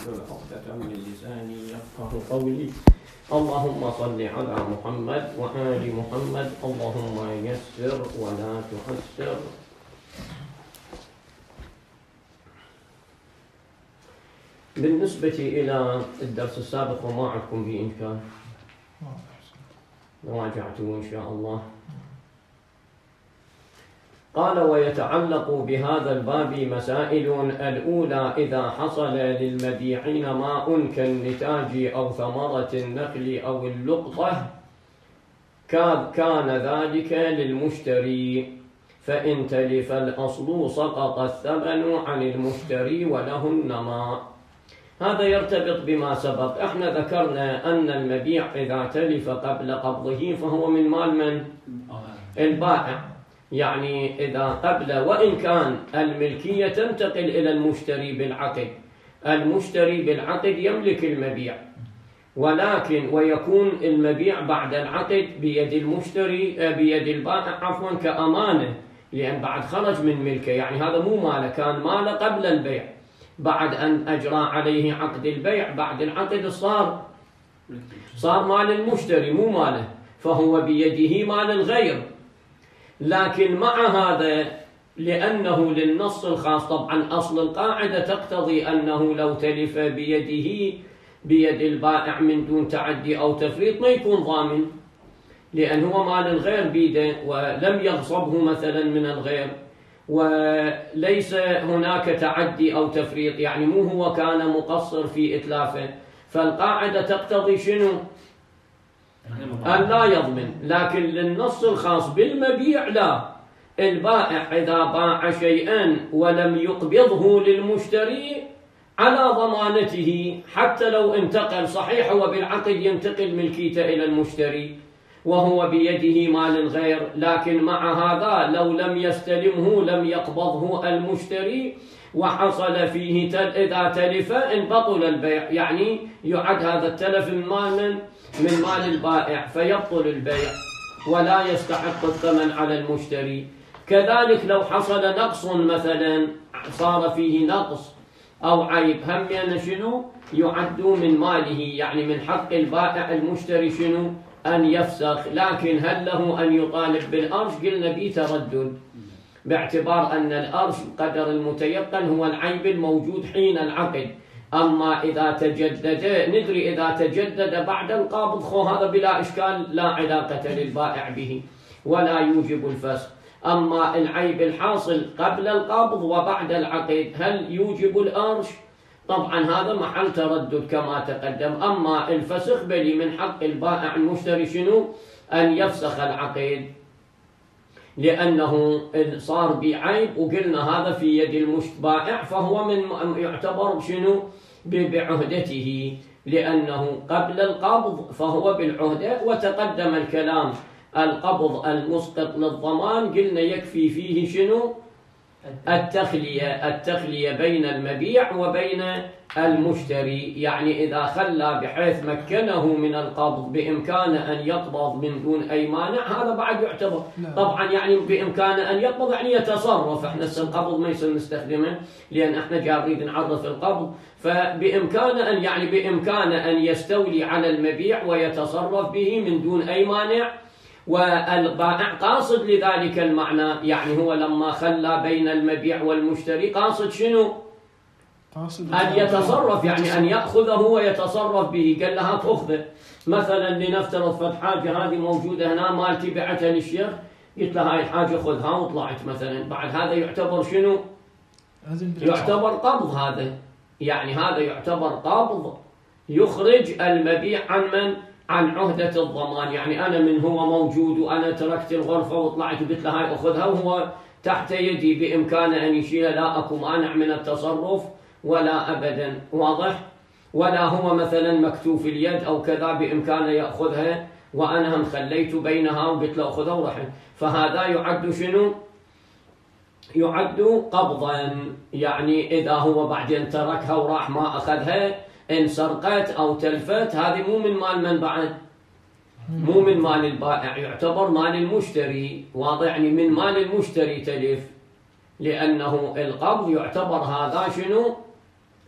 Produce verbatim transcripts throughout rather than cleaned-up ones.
عقدة من لساني يفقه قولي. اللهم صل على محمد وآل محمد. اللهم يسر ولا تعسر. بالنسبة إلى الدرس السابق وما عندكم به إمكان راجعته إن شاء الله. قال: ويتعلق بهذا الباب مسائل. الأولى: إذا حصل للمبيعين ماء كالنتاج أو ثمرة النخل أو اللقطة كان ذلك للمشتري، فإن تلف الأصل سقط الثمن عن المشتري وله النماء. هذا يرتبط بما سبق. احنا ذكرنا أن المبيع إذا تلف قبل قبضه فهو من مال من؟ البائع. يعني إذا قبل، وإن كان الملكية تنتقل إلى المشتري بالعقد، المشتري بالعقد يملك المبيع، ولكن ويكون المبيع بعد العقد بيد المشتري بيد البائع عفوا كأمانة، لأن بعد خرج من ملكه. يعني هذا مو ماله، كان ماله قبل البيع، بعد أن أجرى عليه عقد البيع بعد العقد صار صار مال المشتري مو ماله، فهو بيده مال الغير. لكن مع هذا لأنه للنص الخاص، طبعا أصل القاعدة تقتضي أنه لو تلف بيده بيد البائع من دون تعدي أو تفريط ما يكون ضامن، لأن هو مال الغير بيده ولم يغصبه مثلا من الغير، وليس هناك تعدي أو تفريط، يعني مو هو كان مقصر في إتلافه. فالقاعدة تقتضي شنو؟ أن لا يضمن. لكن للنص الخاص بالمبيع لا، البائع إذا باع شيئا ولم يقبضه للمشتري على ضمانته، حتى لو انتقل، صحيح هو بالعقد ينتقل ملكيته إلى المشتري وهو بيده مال الغير، لكن مع هذا لو لم يستلمه لم يقبضه المشتري وحصل فيه تل إذا تلف إن بطل البيع، يعني يعد هذا التلف من مال من مال البائع فيبطل البيع ولا يستحق الثمن على المشتري. كذلك لو حصل نقص مثلا، صار فيه نقص أو عيب، هم يعني شنو؟ يعد من ماله، يعني من حق البائع المشتري شنو؟ أن يفسخ. لكن هل له أن يطالب بالأرش؟ قلنا بي تردد، باعتبار أن الأرش قدر المتيقن هو العيب الموجود حين العقد. أما إذا تجدد، ندري إذا تجدد بعد القابض خو هذا بلا إشكال لا علاقة للبائع به ولا يوجب الفسخ. أما العيب الحاصل قبل القابض وبعد العقد هل يوجب الأرش؟ طبعا هذا محل تردد كما تقدم. أما الفسخ بلي من حق البائع المشتري شنو؟ أن يفسخ العقد، لأنه صار بعيب، وقلنا هذا في يد البائع فهو من يعتبر شنو؟ بعهدته، لأنه قبل القبض فهو بالعهدة. وتقدم الكلام القبض المسقط للضمان قلنا يكفي فيه شنو؟ التخلية التخلية بين المبيع وبين المشتري، يعني إذا خلى بحيث مكنه من القبض بإمكانه أن يقبض من دون أي مانع، هذا بعد يعتبر. طبعا يعني بإمكانه أن يقبض يعني يتصرف. احنا القبض ما يصير نستخدمه لأن احنا جارين نعرف القبض، فبإمكانه أن يعني بإمكانه أن يستولي على المبيع ويتصرف به من دون أي مانع. والبائع قاصد لذلك المعنى، يعني هو لما خلى بين المبيع والمشتري قاصد شنو؟ قاصد أن يتصرف، يعني أن يأخذه ويتصرف به. قال لها تأخذه مثلا، لنفترض فد حاجة هذه موجودة هنا مالتي بعتها للشيخ، قلت له هاي الحاجة خذها وطلعت مثلا، بعد هذا يعتبر شنو؟ يعتبر قبض. هذا يعني هذا يعتبر قبض يخرج المبيع عن من؟ عن عهدة الضمان. يعني أنا من هو موجود وأنا تركت الغرفة وطلعت وقلت له هاي أخذها وهو تحت يدي بإمكانه أن يشيلها، لا أكو مانع من التصرف ولا أبدا، واضح؟ ولا هو مثلا مكتوف اليد أو كذا بإمكانه يأخذها وأنا هم خليت بينها وقلت له أخذها ورحل، فهذا يعد شنو؟ يعد قبضا. يعني إذا هو بعدين تركها وراح ما أخذها، إن سرقت أو تلفت، هذه مو من مال من بعد؟ مو من مال البائع، يعتبر مال المشتري، واضح؟ يعني من مال المشتري تلف، لأنه القبض يعتبر هذا شنو؟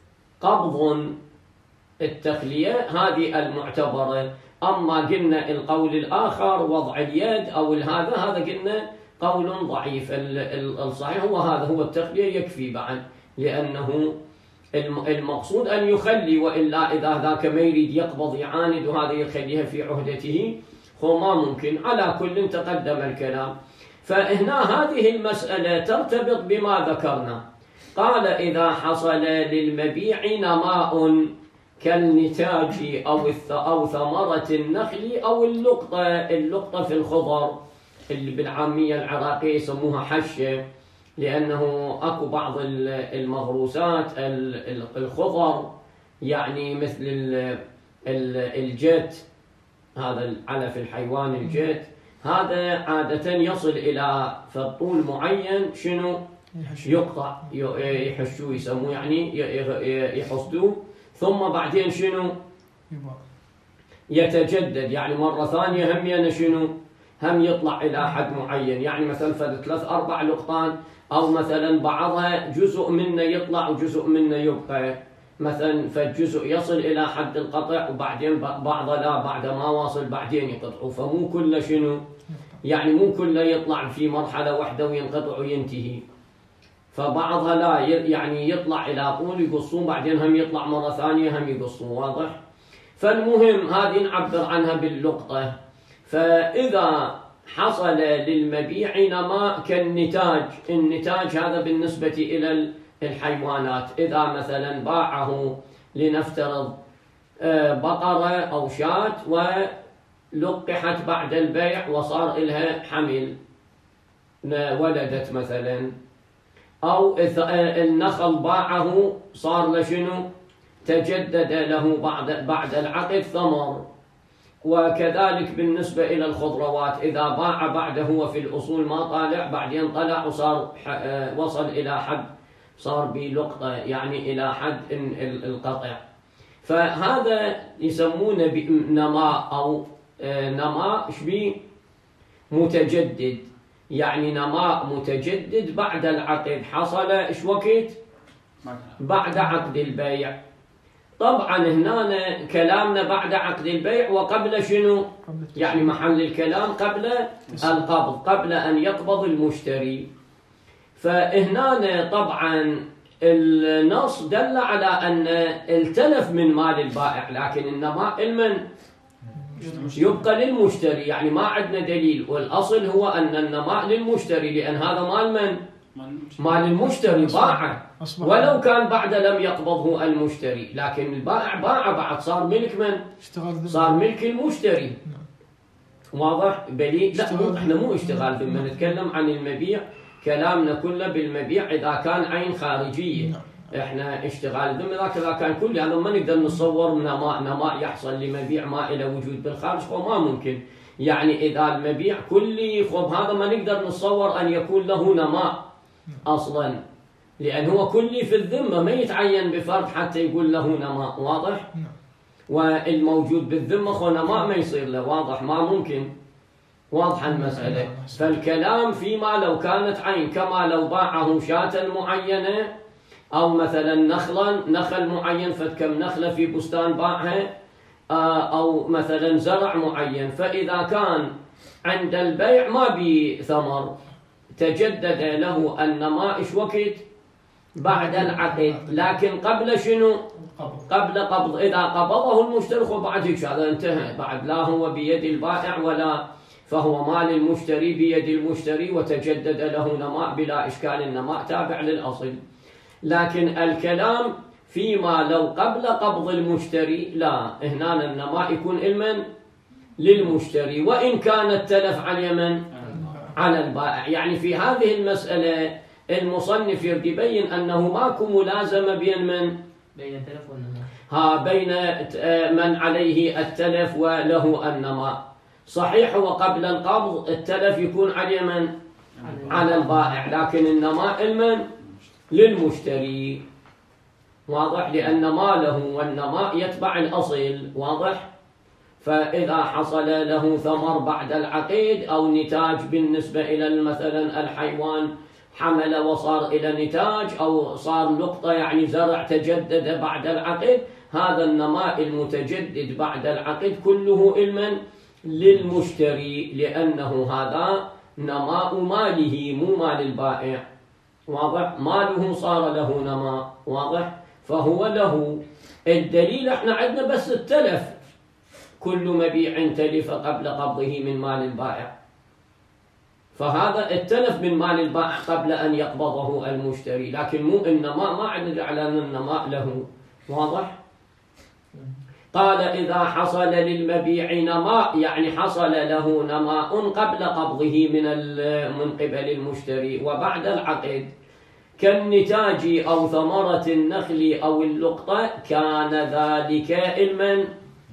قبض التخلية هذه المعتبرة. أما قلنا القول الآخر وضع اليد أو هذا هذا قلنا قول ضعيف. الصحيح هو هذا، هو التخلية يكفي بعد، لأنه المقصود أن يخلي، وإلا إذا ذاك ما يريد يقبض يعاند وهذا يخليها في عهدته هو ما ممكن. على كل تقدم الكلام. فهنا هذه المسألة ترتبط بما ذكرنا. قال إذا حصل للمبيع نماء كالنتاج أو أو ثمرة النخل أو اللقطة. اللقطة في الخضر اللي بالعامية العراقية يسموها حشة، لأنه أكو بعض المغروسات الخضر يعني مثل الجت، هذا العلف الحيوان الجت، هذا عادة يصل إلى فطول معين شنو يقطع يحشوه يسموه يعني يحصدوه، ثم بعدين شنو يتجدد، يعني مرة ثانية هم ين شنو هم يطلع إلى حد معين. يعني مثلا فد ثلاث أربع لقطان، أو مثلا بعضها جزء منه يطلع وجزء منه يبقى، مثلا فالجزء يصل إلى حد القطع وبعدين بعضه لا، بعد ما واصل بعدين يقطعوا. فمو كله شنو يعني مو كله يطلع في مرحلة واحدة وينقطع وينتهي، فبعضها لا يعني يطلع إلى طول يقصون بعدين هم يطلع مرة ثانية هم يقصون. واضح؟ فالمهم هذه نعبر عنها باللقطة. فإذا حصل للمبيع نماء كالنتاج، النتاج هذا بالنسبة إلى الحيوانات، إذا مثلا باعه لنفترض بقرة أو شاة ولقحت بعد البيع وصار إلها حمل ولدت مثلا، أو النخل باعه صار له شنو تجدد له بعد بعد العقد ثمر. وكذلك بالنسبة إلى الخضروات، إذا باع بعده هو في الأصول ما طالع بعدين طلع وصار وصل إلى حد صار بلقطة يعني إلى حد القطع، فهذا يسمونه نماء أو نماء شبيه متجدد، يعني نماء متجدد بعد العقد. حصل إيش وقت؟ بعد عقد البيع. طبعا هنا كلامنا بعد عقد البيع وقبل شنو؟ يعني محل الكلام قبل القبض، قبل أن يقبض المشتري. فهنا طبعا النص دل على أن التلف من مال البائع، لكن النماء المن يبقى للمشتري، يعني ما عندنا دليل، والأصل هو أن النماء للمشتري، لأن هذا مال من؟ مال المشتري باعه، ولو كان بعد لم يقبضه المشتري، لكن البائع باع بعد صار ملك من؟ صار ملك المشتري. واضح؟ بلي لا مو احنا مو اشتغال ذمة، نتكلم عن المبيع، كلامنا كله بالمبيع إذا كان عين خارجية. احنا اشتغال ذمة ذاك إذا كان كل هذا ما نقدر نصور نماء نماء يحصل لمبيع ما إلى وجود بالخارج، هو ما ممكن. يعني إذا المبيع كلي خب هذا ما نقدر نصور أن يكون له نماء أصلا، لأن هو كلي في الذمة ما يتعين بفرد حتى يقول له نماء. واضح؟ والموجود بالذمة خو نماء ما يصير له. واضح؟ ما ممكن. واضحة المسألة. فالكلام فيما لو كانت عين، كما لو باعه شاة معينة أو مثلا نخلا نخل معين، فكم نخلة في بستان باعها، أو مثلا زرع معين، فإذا كان عند البيع ما بثمر تجدد له النماء إيش وقت؟ بعد العقد، لكن قبل شنو؟ قبل قبض. إذا قبضه المشتري وبعد هيك هذا انتهى، بعد لا هو بيد البائع ولا، فهو مال المشتري بيد المشتري وتجدد له نماء بلا إشكال، النماء تابع للأصل. لكن الكلام فيما لو قبل قبض المشتري لا، هنا النماء يكون المن للمشتري، وإن كان التلف على اليمن على البائع. يعني في هذه المسألة المصنف يبين أنه ماكو ملازمة بين من؟ بين التلف والنماء. ها بين من عليه التلف وله النماء. صحيح وقبل القبض التلف يكون على من؟ على البائع، لكن النماء المن للمشتري. واضح؟ لأن ماله والنماء يتبع الأصل. واضح؟ فإذا حصل له ثمر بعد العقد أو نتاج بالنسبة إلى مثلا الحيوان حمل وصار إلى نتاج، أو صار لقطة يعني زرع تجدد بعد العقد، هذا النماء المتجدد بعد العقد كله علما للمشتري، لأنه هذا نماء ماله مو مال البائع. واضح؟ ماله صار له نماء. واضح؟ فهو له. الدليل احنا عندنا بس التلف، كل مبيع تلف قبل قبضه من مال البائع، فهذا التلف من مال البائع قبل أن يقبضه المشتري، لكن مو النماء، ما عندنا إعلان النماء له. واضح؟ قال إذا حصل للمبيع نماء، يعني حصل له نماء قبل قبضه من من قبل المشتري وبعد العقد، كالنتاج أو ثمرة النخل أو اللقطة، كان ذلك علما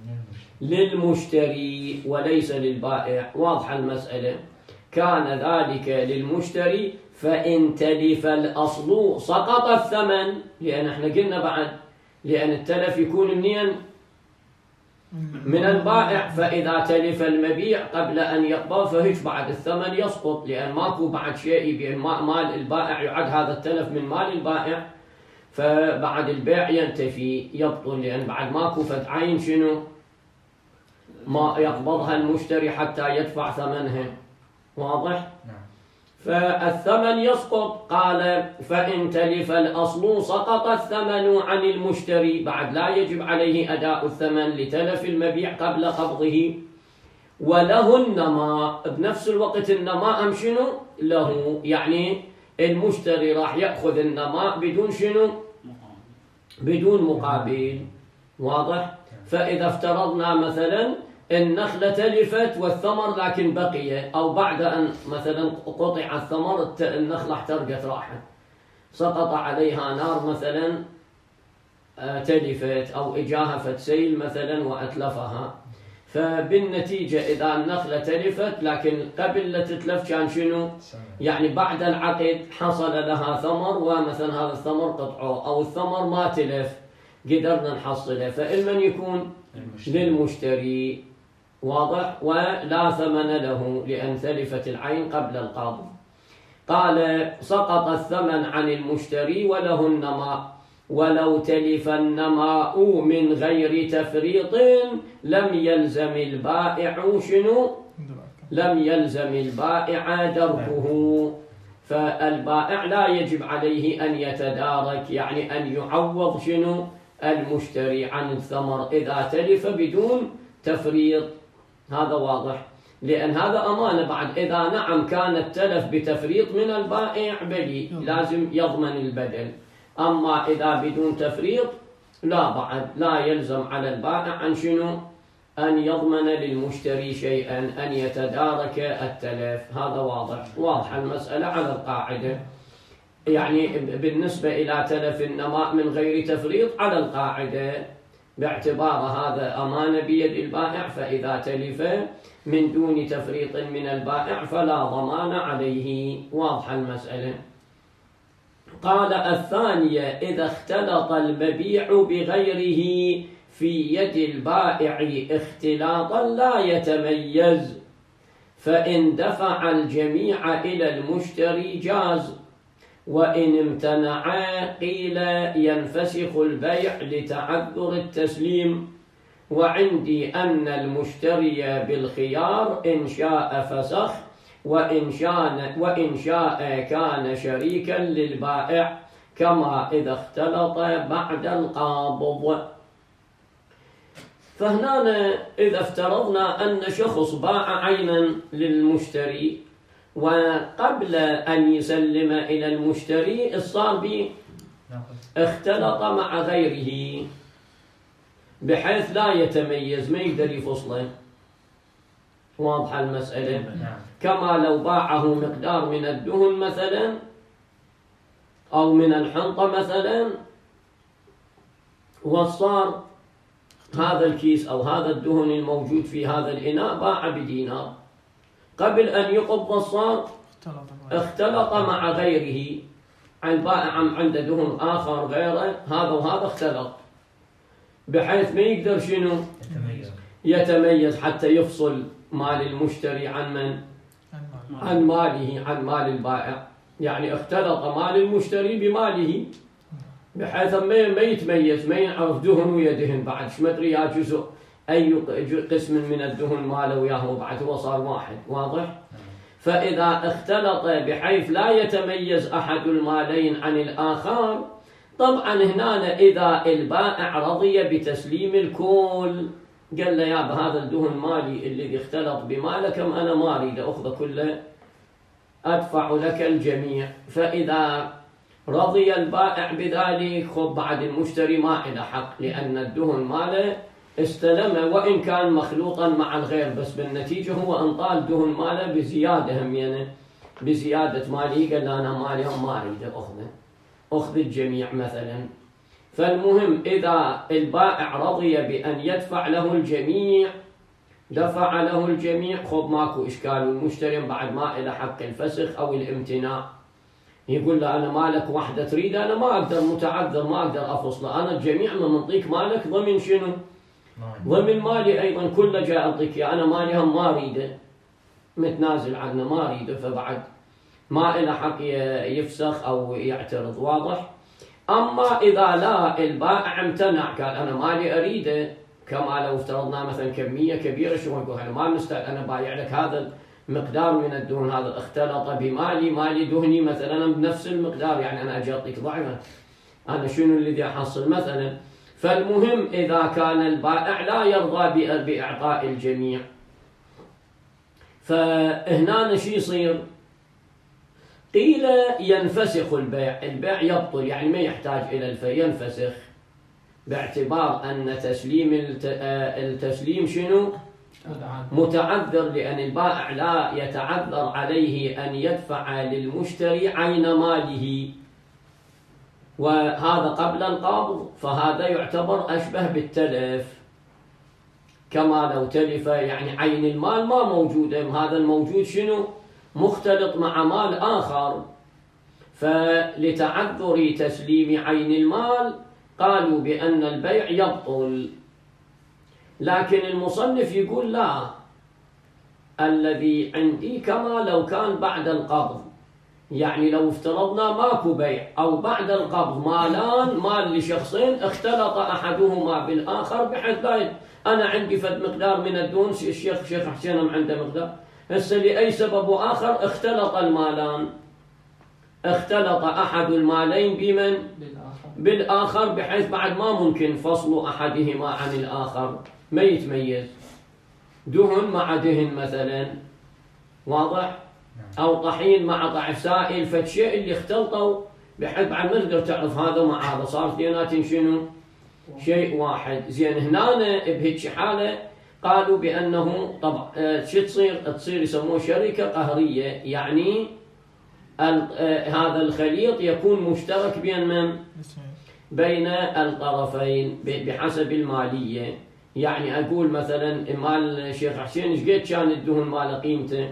للمشتري وليس للبائع. واضح المسألة؟ كان ذلك للمشتري، فإن تلف الأصل سقط الثمن، لأن احنا قلنا بعد لأن التلف يكون منين؟ من البائع، فإذا تلف المبيع قبل أن يقبض فهيش بعد الثمن يسقط، لأن ماكو بعد شيء يبيع مال البائع، يعد هذا التلف من مال البائع، فبعد البيع ينتفي يبطل، لأن بعد ماكو فتعين شنو؟ ما يقبضها المشتري حتى يدفع ثمنها. واضح؟ فالثمن يسقط. قال فإن تلف الأصل سقط الثمن عن المشتري، بعد لا يجب عليه أداء الثمن لتلف المبيع قبل قبضه، وله النماء، بنفس الوقت النماء هم شنو؟ له، يعني المشتري راح يأخذ النماء بدون شنو؟ بدون مقابل. واضح؟ فإذا افترضنا مثلا النخلة تلفت والثمر لكن بقي، أو بعد أن مثلا قطع الثمر النخلة احترقت راحت، سقط عليها نار مثلا تلفت، أو إجاها فتسيل مثلا وأتلفها، فبالنتيجة إذا النخلة تلفت لكن قبل لا تتلف كان شنو؟ يعني بعد العقد حصل لها ثمر، ومثلا هذا الثمر قطعه، أو الثمر ما تلف قدرنا نحصله، فإلمن يكون للمشتري. واضح؟ ولا ثمن له لأن تلفت العين قبل القبض. قال سقط الثمن عن المشتري وله النماء، ولو تلف النماء من غير تفريط لم يلزم البائع شنو؟ لم يلزم البائع دركه، فالبائع لا يجب عليه أن يتدارك، يعني أن يعوض شنو؟ المشتري عن الثمر إذا تلف بدون تفريط. هذا واضح؟ لأن هذا أمانة بعد، إذا نعم كان التلف بتفريط من البائع بلي لازم يضمن البدل، أما إذا بدون تفريط لا، بعد لا يلزم على البائع عن شنو؟ أن يضمن للمشتري شيئا، أن يتدارك التلف. هذا واضح؟ واضح المسألة على القاعدة، يعني بالنسبة إلى تلف النماء من غير تفريط على القاعدة، باعتبار هذا أمانة بيد البائع، فإذا تلف من دون تفريط من البائع فلا ضمان عليه. واضح المسألة؟ قال الثانية إذا اختلط المبيع بغيره في يد البائع اختلاطا لا يتميز، فإن دفع الجميع إلى المشتري جاز، وإن امتنع قيل ينفسخ البيع لتعذر التسليم، وعندي أن المشتري بالخيار إن شاء فسخ، وإن شاء, وإن شاء كان شريكا للبائع، كما إذا اختلط بعد القابض. فهنا إذا افترضنا أن شخص باع عينا للمشتري، وقبل أن يسلم إلى المشتري الصار اختلط مع غيره بحيث لا يتميز، ما يقدر يفصله. واضح المسألة؟ كما لو باعه مقدار من الدهن مثلا أو من الحنطة مثلا، وصار هذا الكيس أو هذا الدهن الموجود في هذا الإناء باع بدينار، قبل أن يقبض صار اختلط مع غيره، البائع عنده دهن آخر غيره، هذا وهذا اختلط، بحيث ما يقدر شنو؟ يتميز, يتميز حتى يفصل مال المشتري عن من؟ عن ماله، عن مال البائع. يعني اختلط مال المشتري بماله بحيث ما ما يتميز، ما ينعرف دهن ويدهن بعد، شو مدري يا جزء أي قسم من الدهن ماله وياه بعد هو صار واحد، واضح؟ فإذا اختلط بحيث لا يتميز أحد المالين عن الآخر، طبعا هنا إذا البائع رضي بتسليم الكل، قال له يا بهذا الدهن مالي الذي اختلط بمالك أنا ما أريد أخذ كله، أدفع لك الجميع. فإذا رضي البائع بذلك خب بعد المشتري ما له حق، لأن الدهن ماله استلم وإن كان مخلوطا مع الغير، بس بالنتيجة هو انطال دهن ماله بزيادة همينة بزيادة مالي، قال أنا مالي ما أريد أخذه، أخذ الجميع مثلا. فالمهم إذا البائع رضي بأن يدفع له الجميع دفع له الجميع، خب ماكو إشكال، المشتري بعد ما له حق الفسخ أو الامتناع، يقول له أنا مالك وحدة تريد أنا ما أقدر، متعذر ما أقدر أفصله، أنا الجميع ما منطيك مالك ضمن شنو؟ ضمن مالي أيضا كله جاء أعطيك، أنا مالي هم ما أريده، متنازل عنه ما أريده، فبعد ما له حق يفسخ أو يعترض، واضح؟ أما إذا لا البائع امتنع قال أنا مالي أريده، كما لو افترضنا مثلا كمية كبيرة، شو نقول أنا ما مستعد، أنا بايع لك هذا المقدار من الدهن، هذا اختلط بمالي، مالي دهني مثلا بنفس المقدار، يعني أنا أجي أعطيك ضعفا، أنا شنو الذي أحصل مثلا. فالمهم إذا كان البائع لا يرضى بإعطاء الجميع، فهنا شو يصير؟ قيل ينفسخ البيع، البيع يبطل يعني ما يحتاج إلى الفي، ينفسخ باعتبار أن تسليم التسليم شنو؟ متعذر، لأن البائع لا يتعذر عليه أن يدفع للمشتري عين ماله، وهذا قبل القبض، فهذا يعتبر أشبه بالتلف، كما لو تلف يعني عين المال ما موجودة، هذا الموجود شنو؟ مختلط مع مال آخر، فلتعذر تسليم عين المال قالوا بأن البيع يبطل. لكن المصنف يقول لا، الذي عندي كما لو كان بعد القبض، يعني لو افترضنا ماكو بيع أو بعد القبض مالان، مال لشخصين اختلط أحدهما بالآخر بحيث لا، أنا عندي فد مقدار من الدهن، الشيخ شيخ حسين عنده مقدار، هسه لأي سبب آخر اختلط المالان، اختلط أحد المالين بمن؟ بالآخر، بحيث بعد ما ممكن فصل أحدهما عن الآخر، ما يتميز، دهن مع دهن مثلا، واضح؟ أو طحين مع طعف سائل، فالشيء اللي اختلطوا بحيث بعد ما تقدر تعرف هذا مع هذا، صار اثنيناتهم شنو؟ شيء واحد. زين هنا بهيك حالة قالوا بأنه طبعا شو تصير؟ تصير يسموه شركة قهرية، يعني هذا الخليط يكون مشترك بين من؟ بين الطرفين بحسب المالية. يعني أقول مثلا مال الشيخ حسين ايش قد كان الدهن مال قيمته؟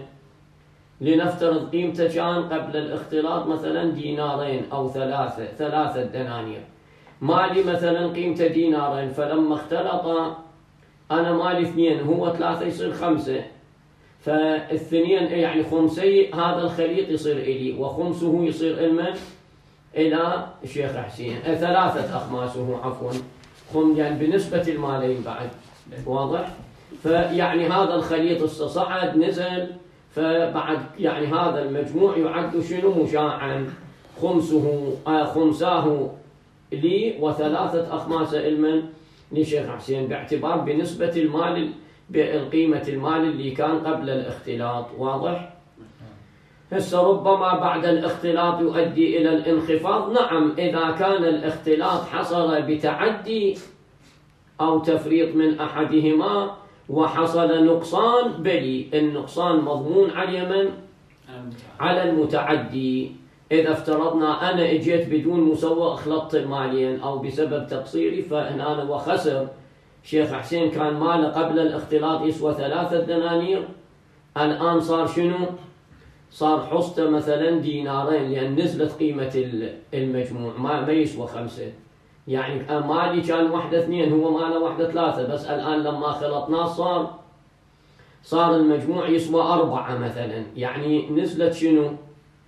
لنفترض قيمته كان قبل الاختلاط مثلا دينارين أو ثلاثة ثلاثة دنانير، مالي مثلا قيمته دينارين، فلما اختلط أنا مالي اثنين هو ثلاثة يصير خمسة، فالاثنين يعني خمسي هذا الخليط يصير إلي، وخمسه يصير المن؟ إلى الشيخ حسين، ثلاثة أخماسه عفوا، خم يعني بنسبة المالين بعد، واضح؟ فيعني هذا الخليط استصعد نزل، فبعد يعني هذا المجموع يعد شنو؟ مشاعا، خمسه آه خمساه لي وثلاثة أخماس المن؟ لشيخ حسين، باعتبار بنسبة المال بالقيمة المال اللي كان قبل الاختلاط، واضح؟ هسه ربما بعد الاختلاط يؤدي إلى الانخفاض، نعم إذا كان الاختلاط حصل بتعدي أو تفريط من أحدهما وحصل نقصان، بلي النقصان مضمون على من؟ على المتعدي. إذا افترضنا أنا اجيت بدون مسوى اخلطت المالين أو بسبب تقصيري، فهنا أنا وخسر. شيخ حسين كان ماله قبل الاختلاط يسوى ثلاثة دنانير، الآن صار شنو؟ صار حصته مثلا دينارين، لأن نزلت قيمة المجموع، ما ما يسوى خمسة، يعني مالي كان واحدة اثنين هو ماله واحدة ثلاثة، بس الآن لما خلطناه صار صار المجموع يسوى أربعة مثلا، يعني نزلت شنو؟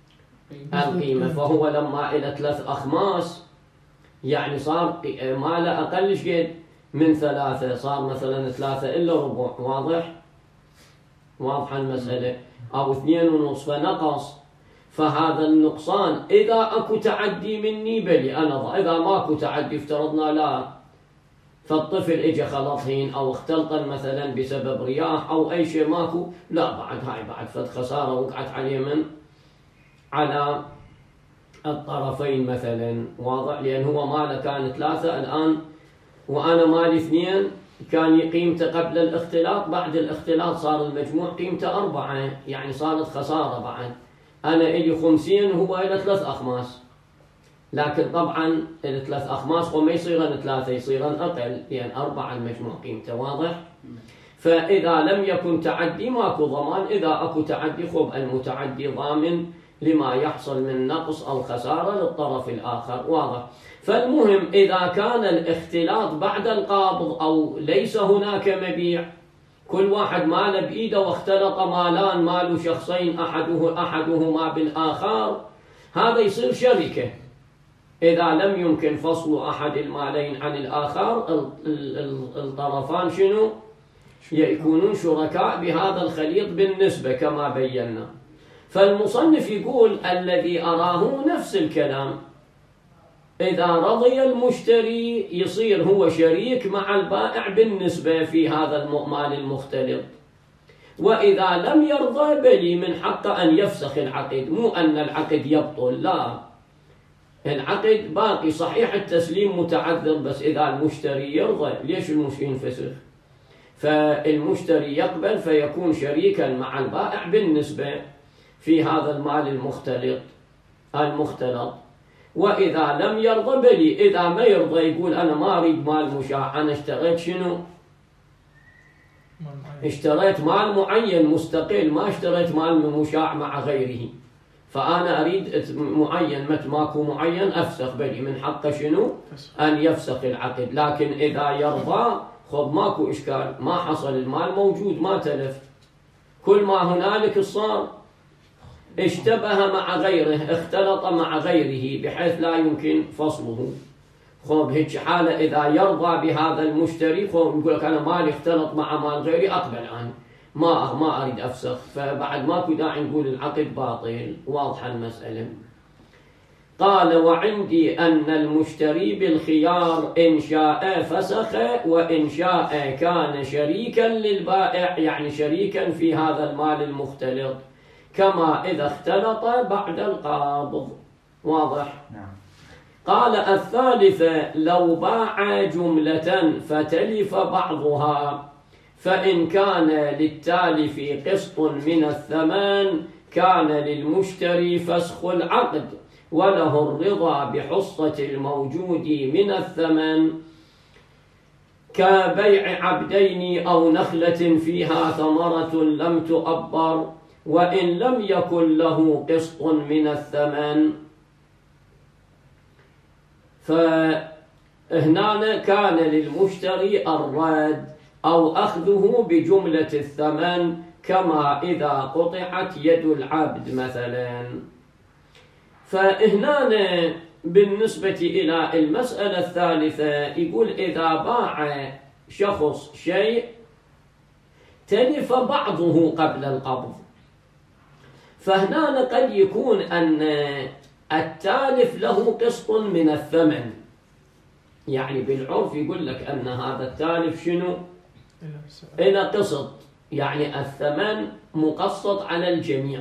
القيمة. فهو لما إلى ثلاث أخماس يعني صار ما له أقل شيء من ثلاثة، صار مثلا ثلاثة إلا ربع. واضح؟ واضحة المسألة. أو اثنين ونصف فنقص. فهذا النقصان إذا أكو تعدي مني بلي أنا ضع، إذا ماكو تعدي افترضنا لا، فالطفل إجا خلطهين أو اختلط مثلا بسبب رياح أو أي شيء ماكو، لا بعد هاي بعد فد خسارة وقعت عليه من على الطرفين مثلا. واضح؟ لأن هو ماله كان ثلاثة الآن وأنا مالي اثنين، كان قيمته قبل الاختلاط، بعد الاختلاط صار المجموع قيمته أربعة، يعني صارت خسارة بعد. أنا إلي خمسين وهو إلى ثلاث أخماس، لكن طبعا الثلاث أخماس هو ما يصيرن ثلاثة، يصيرن أقل، لأن أربعة المجموع قيمته. واضح؟ فإذا لم يكن تعدي ماكو ضمان، إذا أكو تعدي خب المتعدي ضامن لما يحصل من نقص أو خسارة للطرف الآخر. واضح؟ فالمهم إذا كان الاختلاط بعد القابض أو ليس هناك مبيع، كل واحد ماله بإيده واختلط مالان، مال شخصين أحده أحدهما بالآخر، هذا يصير شركة. إذا لم يمكن فصل أحد المالين عن الآخر، الطرفان شنو؟ يكونون شركاء بهذا الخليط بالنسبة كما بينا. فالمصنف يقول الذي أراه نفس الكلام، إذا رضي المشتري يصير هو شريك مع البائع بالنسبة في هذا المال المختلط، وإذا لم يرضى بلي من حقه أن يفسخ العقد. مو أن العقد يبطل، لا، العقد باقي صحيح، التسليم متعذر، بس إذا المشتري يرضى ليش المشتري ينفسخ؟ فالمشتري يقبل فيكون شريكا مع البائع بالنسبة في هذا المال المختلط المختلط. وإذا لم يرضى بلي، إذا ما يرضى يقول أنا ما أريد مال مشاع، أنا اشتريت شنو؟ اشتريت مال معين مستقل، ما اشتريت مال مشاع مع غيره، فأنا أريد معين، مت ماكو معين أفسخ بلي، من حقه شنو؟ أن يفسخ العقد. لكن إذا يرضى خب ماكو إشكال، ما حصل، المال موجود ما تلف، كل ما هنالك صار اشتبه مع غيره، اختلط مع غيره بحيث لا يمكن فصله. خب هيك حالة إذا يرضى بهذا المشتري، خب يقول لك أنا مالي اختلط مع مال غيري، أقبل عنه، ما ما أريد أفسخ، فبعد ماكو داعي نقول العقد باطل. واضحة المسألة. قال وعندي أن المشتري بالخيار إن شاء فسخ وإن شاء كان شريكا للبائع، يعني شريكا في هذا المال المختلط، كما إذا اختلط بعد القابض. واضح؟ نعم. قال الثالثة لو باع جملة فتلف بعضها، فإن كان للتالف قسط من الثمن كان للمشتري فسخ العقد وله الرضا بحصة الموجود من الثمن، كبيع عبدين أو نخلة فيها ثمرة لم تؤبر وإن لم يكن له قسط من الثمن. فهنا كان للمشتري الرد أو أخذه بجملة الثمن، كما إذا قطعت يد العبد مثلا. فهنا بالنسبة إلى المسألة الثالثة يقول إذا باع شخص شيء تلف بعضه قبل القبض، فهنا قد يكون أن التالف له قسط من الثمن، يعني بالعرف يقول لك أن هذا التالف شنو؟ إلى قسط، يعني الثمن مقسط على الجميع،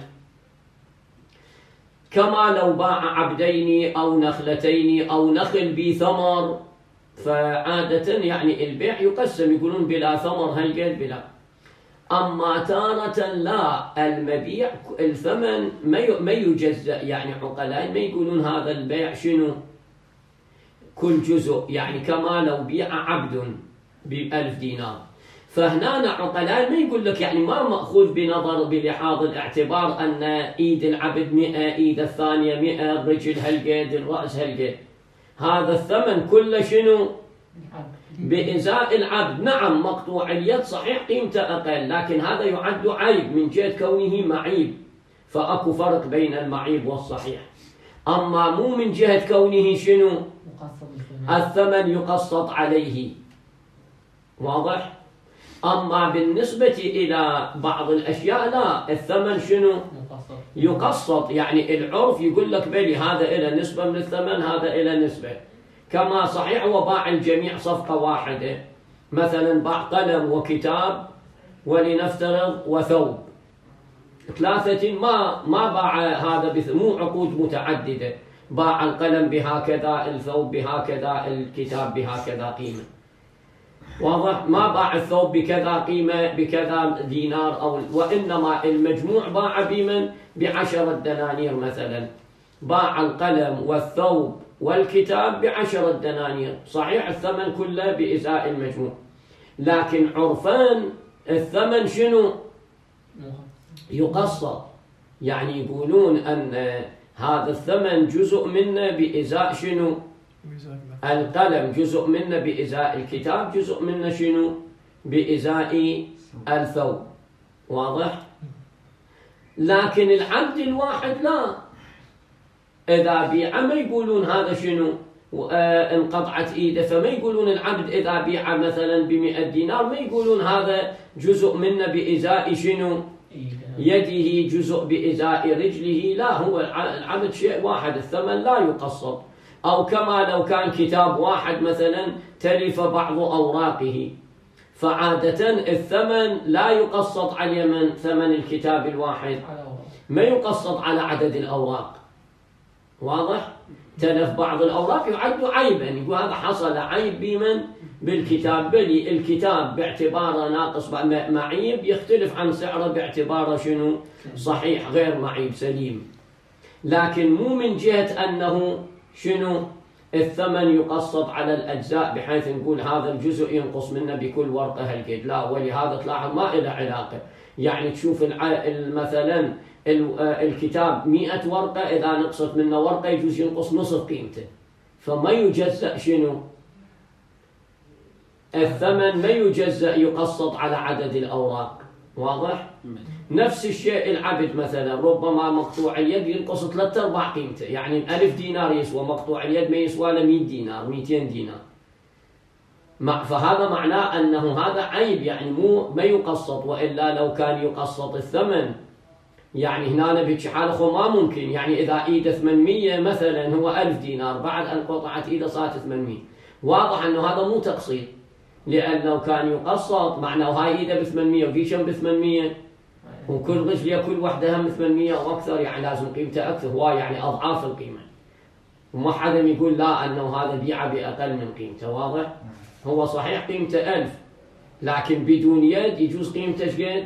كما لو باع عبدين أو نخلتين أو نخل بثمر، فعادة يعني البيع يقسم، يقولون بلا ثمر هالقد بلا. أما تارة لا، المبيع الثمن ما يجزأ، يعني عقلاء ما يقولون هذا البيع شنو كل جزء، يعني كما لو بيع عبد بألف دينار. فهنا عقلاء ما يقول لك يعني ما مأخوذ بنظر بلحاظ الاعتبار أن إيد العبد مئة، إيد الثانية مئة، الرجل هالقد، الرأس هالقد، هذا الثمن كله شنو بإزاء العبد. نعم مقطوع اليد صحيح قيمته أقل، لكن هذا يعد عيب من جهة كونه معيب، فأكو فرق بين المعيب والصحيح. أما مو من جهة كونه شنو الثمن يقسط عليه، واضح؟ أما بالنسبة إلى بعض الأشياء لا، الثمن شنو يقسط، يعني العرف يقول لك بلي هذا إلى نسبة من الثمن، هذا إلى نسبة. كما صحيح وباع الجميع صفقة واحدة، مثلا باع قلم وكتاب ولنفترض وثوب، ثلاثة ما ما باع هذا مو عقود متعددة، باع القلم بهكذا، الثوب بهكذا، الكتاب بهكذا قيمة، واضح؟ ما باع الثوب بكذا قيمة بكذا دينار، أو وإنما المجموع باع بمن بعشرة دنانير مثلا، باع القلم والثوب والكتاب بعشرة دنانير، صحيح الثمن كله بإزاء المجموع، لكن عرفان الثمن شنو يقسط، يعني يقولون أن هذا الثمن جزء منه بإزاء شنو القلم، جزء منه بإزاء الكتاب، جزء منه شنو بإزاء الثوب، واضح؟ لكن العبد الواحد لا، إذا بيع ما يقولون هذا شنو انقطعت إيده، فما يقولون العبد إذا بيع مثلا بمئة دينار ما يقولون هذا جزء منه بإزاء شنو يده، جزء بإزاء رجله، لا، هو العبد شيء واحد، الثمن لا يقسط. أو كما لو كان كتاب واحد مثلا تلف بعض أوراقه، فعادة الثمن لا يقسط على من ثمن الكتاب الواحد، ما يقسط على عدد الأوراق، واضح؟ تلف بعض الأوراق يعد عيبا، يقول هذا حصل عيب بمن بالكتاب، بلي الكتاب باعتباره ناقص معيب يختلف عن سعره باعتباره شنو صحيح غير معيب سليم. لكن مو من جهة أنه شنو الثمن يقسط على الأجزاء بحيث نقول هذا الجزء ينقص منه بكل ورقة هالقد، لا، ولهذا تلاحظ ما إلى علاقة، يعني تشوف مثلا الكتاب مئة ورقة، إذا نقصت منه ورقة يجوز ينقص نصف قيمته، فما يجزأ شنو الثمن، ما يجزأ يقسط على عدد الأوراق، واضح؟ نفس الشيء العبد مثلا ربما مقطوع اليد ينقص ثلاثة أرباع قيمته، يعني ألف دينار يسوى، مقطوع اليد ما يسوى له مئة دينار مئتين دينار، فهذا معناه أنه هذا عيب، يعني مو ما يقسط، وإلا لو كان يقسط الثمن يعني هنا بهيك حالة خو ما ممكن، يعني إذا إيده ثمانمية مثلا هو ألف دينار، بعد أن قطعت إيده صارت ثمانمية، واضح أنه هذا مو تقسيط، لأنه كان يقسط معناه هاي إيده بثمانمية وفي شم بثمانمية، وكل غجلة كل واحدة هم ثمانمية أو أكثر، يعني لازم قيمته أكثر، هو يعني أضعاف القيمة، وما حدا يقول لا أنه هذا بيعه بأقل من قيمته، واضح؟ هو صحيح قيمته ألف، لكن بدون يد يجوز قيمته شقد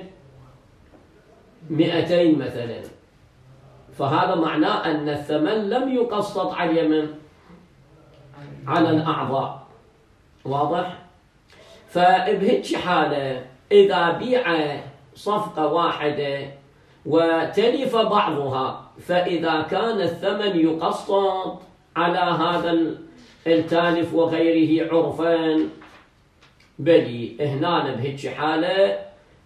مئتين مثلا، فهذا معناه أن الثمن لم يقسط على من على الأعضاء، واضح؟ فبهيك حالة إذا بيع صفقة واحدة وتلف بعضها، فإذا كان الثمن يقسط على هذا التالف وغيره عرفان، بلي هنا بهيك حالة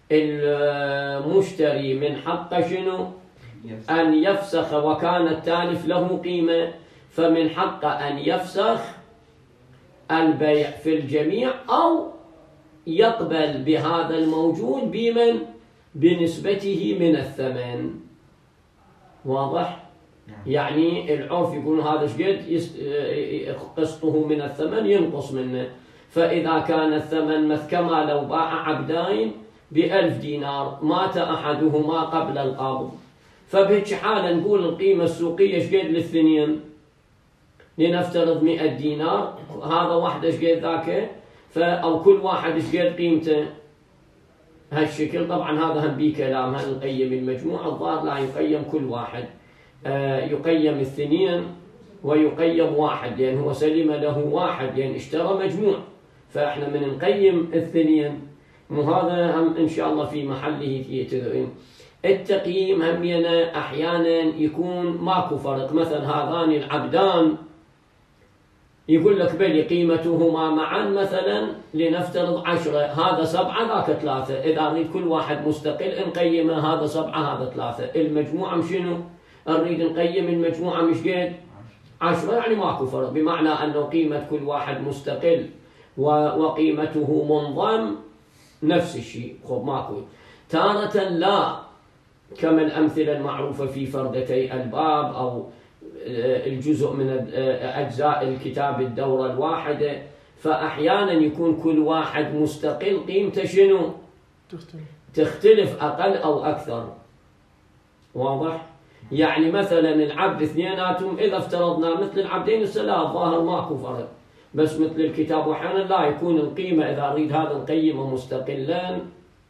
المشتري من حقه شنو أن يفسخ، وكان التالف له قيمة، فمن حقه أن يفسخ البيع في الجميع، أو يقبل بهذا الموجود بمن بنسبته من الثمن، واضح؟ يعني العرف يقول هذا شقد قسطه من الثمن ينقص منه، فإذا كان الثمن مثكما لو باع عبدين بألف دينار، مات أحدهما قبل القبض، فبهيك حالة نقول القيمة السوقية شقد للاثنين، لنفترض مئة دينار، هذا واحدة شقد ذاك، أو كل واحد شقد قيمته هالشكل. طبعا هذا هم بيه كلام، هل نقيم المجموع؟ الظاهر لا، يقيم كل واحد، آه يقيم الاثنين ويقيم واحد، لأن هو سلم له واحد، لأن اشترى مجموع، فإحنا من نقيم الاثنين، وهذا هم إن شاء الله في محله يتذكرون. التقييم هم ينا أحيانا يكون ماكو فرق، مثلا هذان العبدان يقول لك بلي قيمتهما معا مثلا لنفترض عشرة، هذا سبعة ذاك ثلاثة، إذا نريد كل واحد مستقل نقيمه، هذا سبعة هذا ثلاثة، المجموعة مشنو؟ نريد نقيم المجموعة مش قد عشرة، يعني ماكو فرق، بمعنى أنه قيمة كل واحد مستقل وقيمته منضم نفس الشيء. خب ماكو. تارة لا، كما الأمثلة المعروفة في فردتي الباب أو الجزء من أجزاء الكتاب الدورة الواحدة، فأحيانا يكون كل واحد مستقل قيمته شنو؟ تختلف تختلف أقل أو أكثر. واضح؟ يعني مثلا العبد اثنيناتهم إذا افترضنا مثل العبدين الثلاث ظاهر ماكو فرق، بس مثل الكتاب وأحيانا لا، يكون القيمة إذا أريد هذا نقيمه مستقلان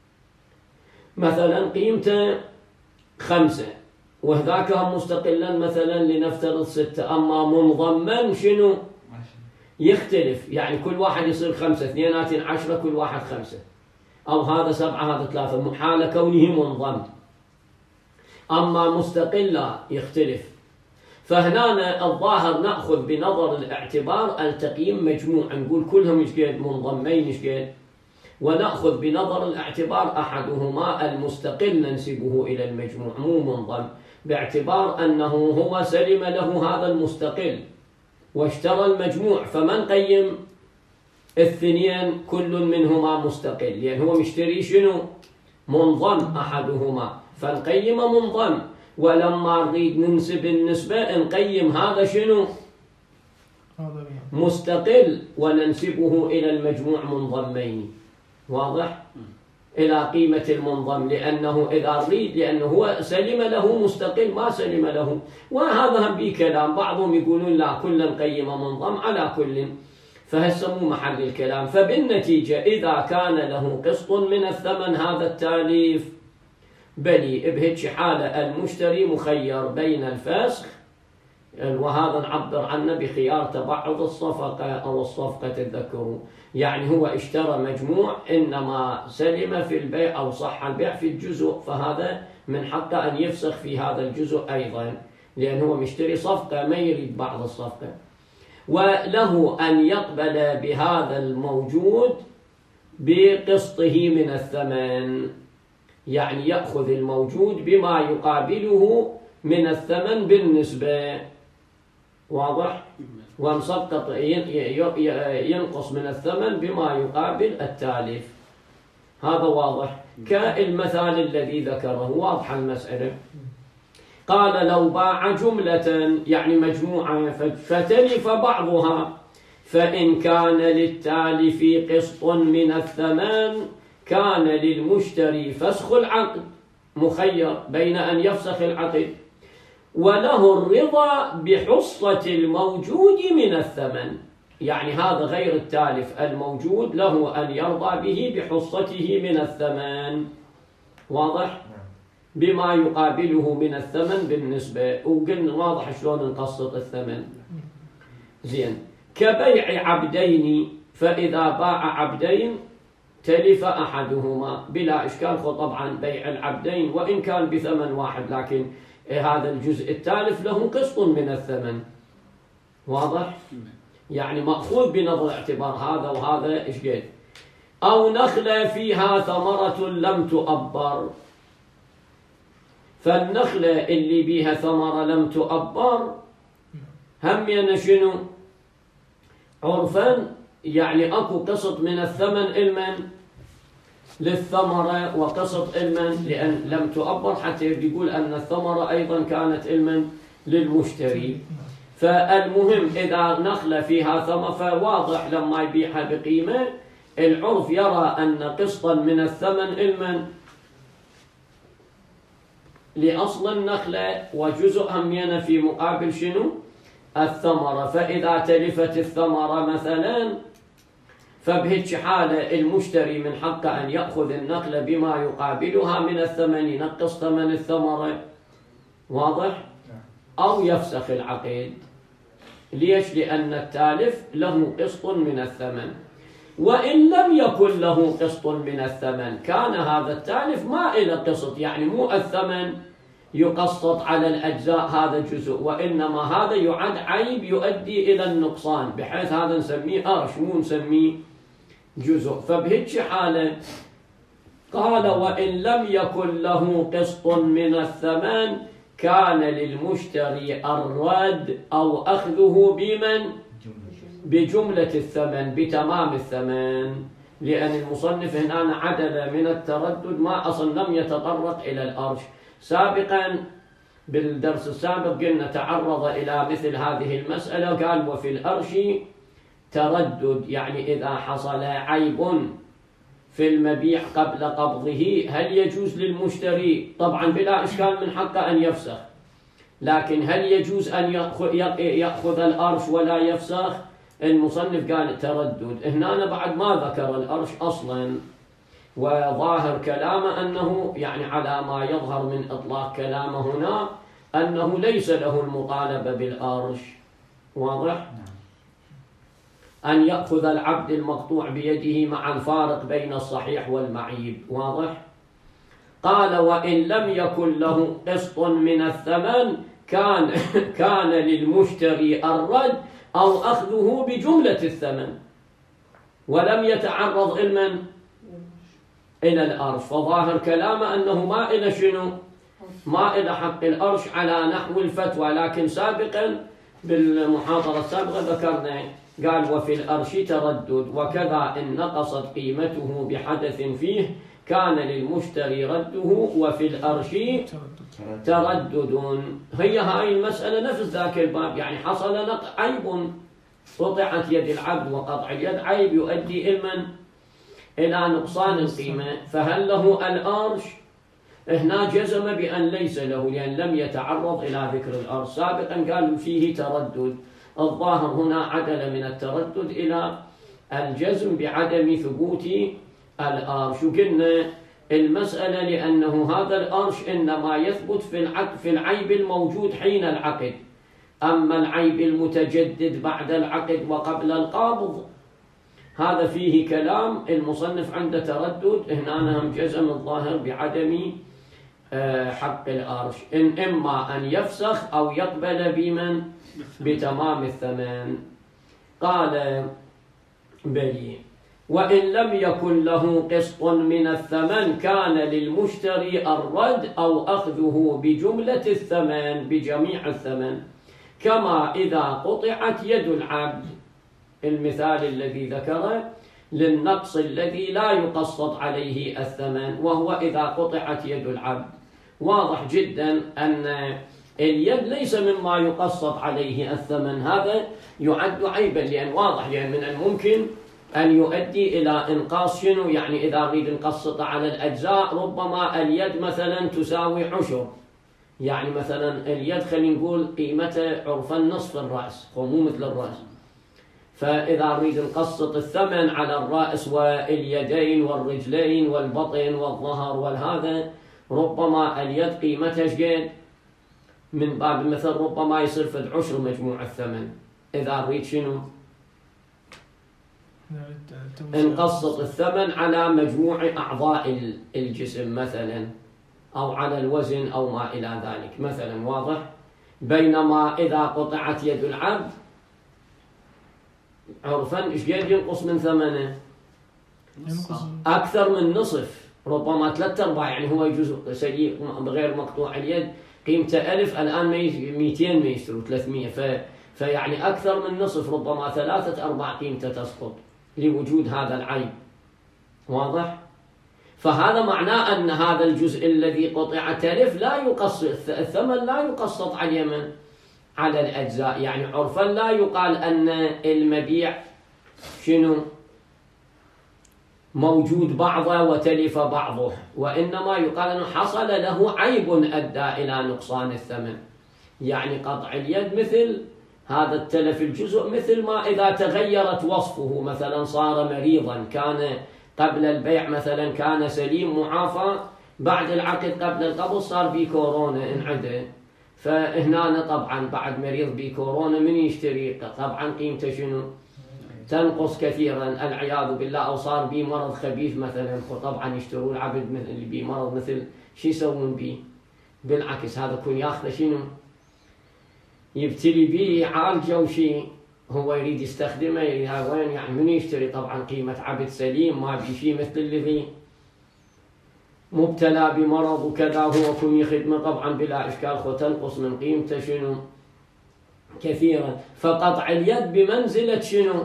مثلا قيمته خمسة وهذاك هم مستقلا مثلا لنفترض ستة، أما منضما شنو؟ يختلف، يعني كل واحد يصير خمسة، اثنينات عشرة، كل واحد خمسة، أو هذا سبعة هذا ثلاثة، حال كونه منضم. أما مستقلا يختلف. فهنا الظاهر نأخذ بنظر الاعتبار التقييم مجموع، نقول كلهم ايش قد منضمين ايش قد، ونأخذ بنظر الاعتبار أحدهما المستقل ننسبه إلى المجموع مو منضم، باعتبار أنه هو سلم له هذا المستقل واشترى المجموع، فمن قيم الاثنين كل منهما مستقل، يعني هو مشتري شنو؟ منضم أحدهما، فنقيم منضم، ولما نريد ننسب النسبة نقيم هذا شنو؟ مستقل، وننسبه إلى المجموع منضمين. واضح؟ إلى قيمة المنضم، لأنه إذا نريد، لأنه هو سلم له مستقل ما سلم له، وهذا هم بي كلام، بعضهم يقولون لا كل نقيم منضم على كل، فهسه مو محل الكلام. فبالنتيجة إذا كان له قسط من الثمن هذا التاليف بلي بهيك حالة المشتري مخير بين الفسخ، وهذا نعبر عنه بخيار تبعض الصفقة أو الصفقة تذكروا، يعني هو اشترى مجموع إنما سلم في البيع أو صح البيع في الجزء، فهذا من حقه أن يفسخ في هذا الجزء أيضا، لأنه هو مشتري صفقة ما يريد بعض الصفقة، وله أن يقبل بهذا الموجود بقسطه من الثمن، يعني يأخذ الموجود بما يقابله من الثمن بالنسبة. واضح؟ ومسقط ينقص من الثمن بما يقابل التالف. هذا واضح كالمثال الذي ذكره، واضح المسألة. قال لو باع جملة يعني مجموعة فتلف بعضها، فإن كان للتالف قسط من الثمن كان للمشتري فسخ العقد، مخير بين أن يفسخ العقد وله الرضا بحصة الموجود من الثمن، يعني هذا غير التالف الموجود له أن يرضى به بحصته من الثمن. واضح؟ بما يقابله من الثمن بالنسبة، وقلنا واضح شلون نقسط الثمن. زين. كبيع عبدين، فإذا باع عبدين تلف أحدهما بلا إشكال، طبعا بيع العبدين وإن كان بثمن واحد، لكن هذا الجزء التالف له قسط من الثمن. واضح؟ يعني مأخوذ بنظر اعتبار هذا وهذا إيش قد. أو نخلة فيها ثمرة لم تؤبر، فالنخلة اللي بيها ثمرة لم تؤبر هم يعني شنو؟ عرفا يعني أكو قسط من الثمن المن للثمرة وقسط المن لأن لم تؤبر، حتى بيقول أن الثمرة أيضا كانت المن للمشتري. فالمهم إذا نخلة فيها ثمرة فواضح لما يبيعها بقيمة العرف يرى أن قسطا من الثمن المن لأصل النخلة وجزء همينة في مقابل شنو؟ الثمرة. فإذا تلفت الثمرة مثلا فبهيك حالة المشتري من حقه أن يأخذ النخلة بما يقابلها من الثمن، ينقص ثمن الثمرة. واضح؟ أو يفسخ العقد. ليش؟ لأن التالف له قسط من الثمن، وإن لم يكن له قسط من الثمن كان هذا التالف ما إلى قسط، يعني مو الثمن يقسط على الأجزاء هذا جزء، وإنما هذا يعد عيب يؤدي إلى النقصان، بحيث هذا نسميه أرش مو نسميه جزء. فبهيك حالة قال وإن لم يكن له قسط من الثمن كان للمشتري الرد أو أخذه بمن بجملة الثمن بتمام الثمن، لأن المصنف هنا عدل من التردد ما أصلا لم يتطرق إلى الأرش. سابقا بالدرس السابق قلنا تعرض إلى مثل هذه المسألة، قال وفي الأرش تردد، يعني إذا حصل عيب في المبيع قبل قبضه هل يجوز للمشتري، طبعا بلا إشكال من حقه أن يفسخ، لكن هل يجوز أن يأخذ الأرش ولا يفسخ؟ المصنف قال تردد. هنا بعد ما ذكر الأرش أصلا، وظاهر كلامه أنه يعني على ما يظهر من إطلاق كلامه هنا أنه ليس له المطالبة بالأرش. واضح؟ أن يأخذ العبد المقطوع بيده مع الفارق بين الصحيح والمعيب. واضح؟ قال وإن لم يكن له قسط من الثمن كان كان للمشتري الرد أو أخذه بجملة الثمن، ولم يتعرض إلى إلى الأرش. فظاهر كلامه أنه ما إلى شنو؟ ما إلى حق الأرش على نحو الفتوى، لكن سابقا بالمحاضرة السابقة ذكرنا قال وفي الأرش تردد، وكذا إن نقصت قيمته بحدث فيه كان للمشتري رده وفي الأرش تردد. هي هاي المسألة نفس ذاك الباب، يعني حصل عيب، قطعت يد العبد، وقطع اليد عيب يؤدي إلى إلى نقصان القيمة، فهل له الأرش؟ هنا جزم بأن ليس له، لأن لم يتعرض إلى ذكر الأرش. سابقا قال فيه تردد، الظاهر هنا عدل من التردد إلى الجزم بعدم ثبوت الأرش. وقلنا المسألة لأنه هذا الأرش إنما يثبت في العقد في العيب الموجود حين العقد، أما العيب المتجدد بعد العقد وقبل القبض هذا فيه كلام. المصنف عنده تردد، هنا هم جزم الظاهر بعدم حق الأرش، إن إما أن يفسخ أو يقبل بمن بتمام الثمن. قال بلي وإن لم يكن له قسط من الثمن كان للمشتري الرد أو أخذه بجملة الثمن بجميع الثمن، كما إذا قطعت يد العبد، المثال الذي ذكره للنقص الذي لا يقسط عليه الثمن، وهو إذا قطعت يد العبد. واضح جدا أن اليد ليس مما يقسط عليه الثمن، هذا يعد عيبا، لأن واضح لأن من الممكن أن يؤدي إلى إنقاص شنو، يعني إذا أريد نقسط على الأجزاء ربما اليد مثلا تساوي عشر، يعني مثلا اليد خلينا نقول قيمته عرفا نصف الرأس، مو مثل الرأس، فإذا أريد نقسط الثمن على الرأس واليدين والرجلين والبطن والظهر والهذا، ربما اليد قيمتها شقد من باب المثل ربما يصير فد عشر مجموع الثمن. إذا أريد شنو نقسط الثمن على مجموع أعضاء الجسم مثلا، أو على الوزن أو ما إلى ذلك مثلا. واضح؟ بينما إذا قطعت يد العبد عرفا إيش قد ينقص من ثمنه؟ أكثر من نصف، ربما ثلاثة أرباع، يعني هو يجوز سيء بغير مقطوع اليد قيمته ألف، الآن مئتين ما يشتروا ثلاثمئة، ف... فيعني أكثر من نصف، ربما ثلاثة أرباع قيمته تسقط لوجود هذا العيب. واضح؟ فهذا معناه أن هذا الجزء الذي قطع تلف لا يقسط الثمن، لا يقسط على اليمن على الأجزاء، يعني عرفا لا يقال أن المبيع شنو موجود بعضه وتلف بعضه، وإنما يقال أنه حصل له عيب أدى إلى نقصان الثمن. يعني قطع اليد مثل هذا التلف الجزء، مثل ما إذا تغيرت وصفه، مثلا صار مريضا، كان قبل البيع مثلا كان سليم معافى، بعد العقد قبل القبض صار بي كورونا انعدى، فهنا طبعا بعد مريض بي كورونا من يشتري؟ طبعا قيمته شنو تنقص كثيرا العياذ بالله، أو صار بي مرض خبيث مثلا، طبعا يشترون العبد اللي بي مرض مثل شو يسوون بي؟ بالعكس هذا يكون ياخذه شنو؟ يبتلي به يعالجه وشي هو يريد يستخدمه يا وين يعني من يشتري طبعا قيمة عبد سليم ما بي شيء مثل الذي مبتلى بمرض وكذا هو كن يخدمه طبعا بلا إشكال خو تنقص من قيمته شنو كثيرا. فقطع اليد بمنزلة شنو؟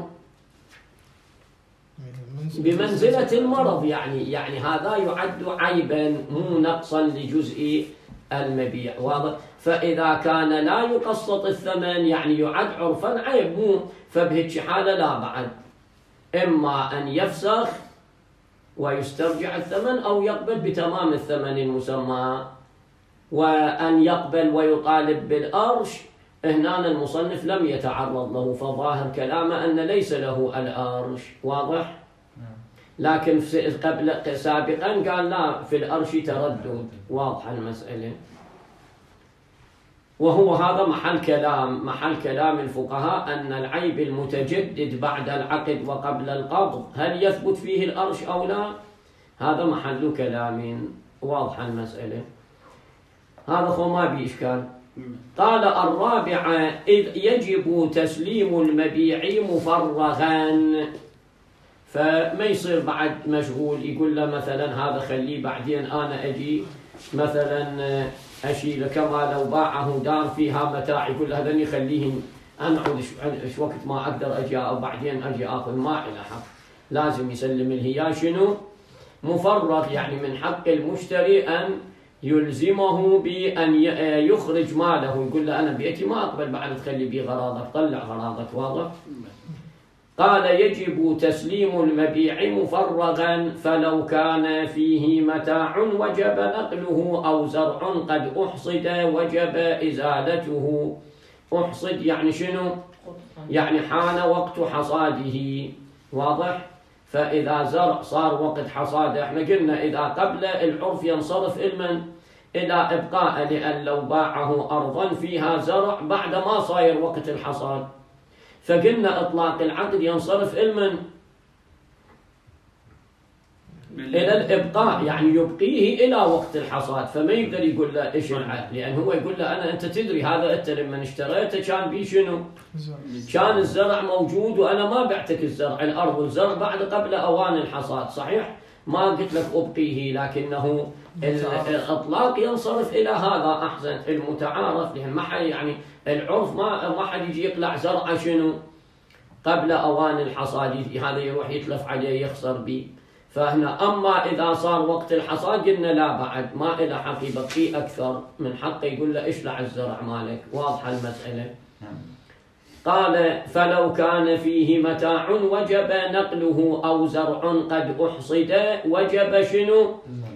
بمنزلة المرض يعني يعني هذا يعد عيبا مو نقصا لجزء المبيع واضح. فإذا كان لا يقسط الثمن يعني يعد عرفا عيب مو فبهيك حالة لا بعد إما أن يفسخ ويسترجع الثمن أو يقبل بتمام الثمن المسمى. وأن يقبل ويطالب بالأرش هنا المصنف لم يتعرض له فظاهر كلامه أن ليس له الأرش واضح. لكن قبل سابقا قال لا في الأرش تردد واضح المسألة. وهو هذا محل كلام محل كلام الفقهاء أن العيب المتجدد بعد العقد وقبل القبض هل يثبت فيه الأرش أو لا؟ هذا محل كلام واضح المسألة. هذا خو ما بي إشكال. قال الرابعة إذ يجب تسليم المبيع مفرغا فما يصير بعد مشغول يقول له مثلا هذا خليه بعدين أنا أجي مثلا أشيله كما لو باعه دار فيها متاع يقول له هذني خليهم أنعود إيش وقت ما أقدر أجي أو بعدين أجي أخذ ما إلى حق لازم يسلم الهيا شنو مفرغ يعني من حق المشتري أن يلزمه بأن يخرج ماله يقول له أنا بيتي ما أقبل بعد تخلي بي غراضك طلع غراضك واضح. قال يجب تسليم المبيع مفرغا فلو كان فيه متاع وجب نقله أو زرع قد أحصد وجب إزالته. أحصد يعني شنو؟ يعني حان وقت حصاده واضح. فإذا زرع صار وقت حصاده احنا قلنا إذا قبل العرف ينصرف المن إلى إبقاء لأن لو باعه أرضا فيها زرع بعد ما صاير وقت الحصاد فقلنا إطلاق العقد ينصرف المن إلى الإبقاء يعني يبقيه إلى وقت الحصاد فما يقدر يقول له إيش العقد لأن هو يقول له أنا أنت تدري هذا أنت لما اشتريته كان بيه شنو كان الزرع موجود وأنا ما بعتك الزرع الأرض والزرع بعد قبل أوان الحصاد صحيح ما قلت لك أبقيه لكنه الإطلاق ينصرف إلى هذا أحسن المتعارف لأن ما حد يعني العرف ما ما حد يجي يقلع زرعه شنو قبل أوان الحصاد هذا يروح يتلف عليه يخسر به. فهنا أما إذا صار وقت الحصاد قلنا لا بعد ما إلى حق يبقي أكثر من حقه يقول له اشلع الزرع مالك واضحة المسألة. قال فلو كان فيه متاع وجب نقله أو زرع قد أحصد وجب شنو